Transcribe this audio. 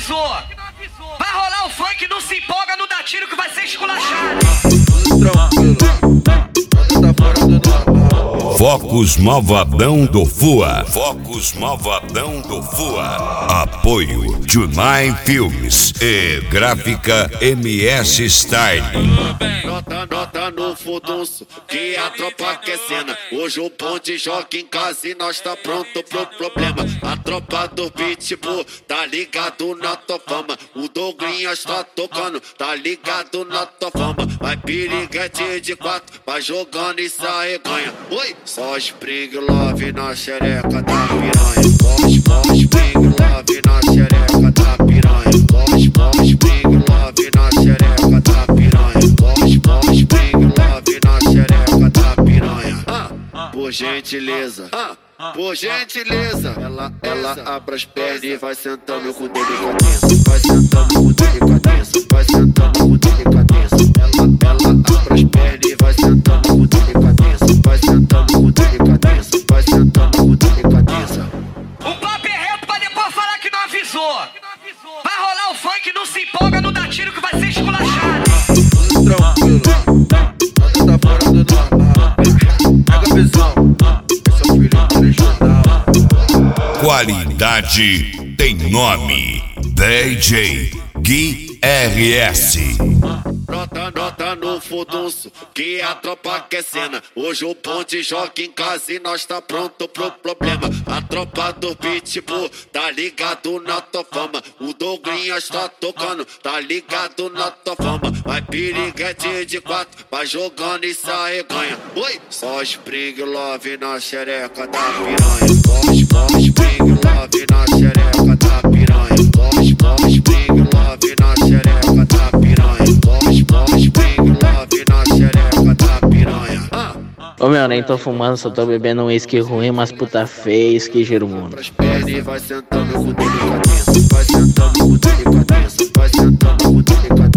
avisou. Vai rolar o funk, não se empolga, não dá tiro que vai ser esculachado. Focus Malvadão do Fua. Focus Malvadão do Fua. Apoio Junai Filmes e Gráfica MS Style. Nota no furdunço, que a tropa quer cena. Hoje o ponte joga em casa e nós tá pronto pro problema. A tropa do Pitbull tá ligado na tua fama. O Douglinhas tá tocando, tá ligado na tua fama. Vai piriguete de 4, vai jogando e sai ganha. Oi! Só Spring Love na xereca da piranha. Só Spring Love na xereca da piranha. Só Spring Love na xereca da piranha. Só Spring Love na xereca da piranha. Por gentileza, por gentileza. Ela abre as pernas e vai sentando com delicadeza. Vai sentando com delicadeza. Vai sentando com delicadeza. Ela abre as pernas e vai sentando com delicadeza. Vai sentando com delicadeza. Vai sentando com delicadeza. O papo é reto pra depois falar que não avisou. Vai rolar o funk, não se empolga, não dá tiro que vai ser esculachado. Tranquilo, nada tá fora do normal. Pega a visão, esse é o filho original. Qualidade tem nome. DJ Gui RS. Nota no furdunço, que a tropa quer cena. Hoje o ponte joga em casa e nós tá pronto pro problema. A tropa do Pitbull tá ligado na tua fama. O Douglinhas tá tocando, tá ligado na tua fama. Vai piriguete de 4, vai jogando e sai ganha. Oi! Só Spring Love na xereca da piranha. Só Spring Love na xereca da piranha. Só Spring Love na xereca da piranha. Spring Love na xereca da piranha. Ô meu, nem tô fumando, só tô bebendo um uísque ruim, mas puta feia, uísque Germundo. Vai sentando com delicadeza. Vai sentando com delicadeza. Vai sentando com delicadeza.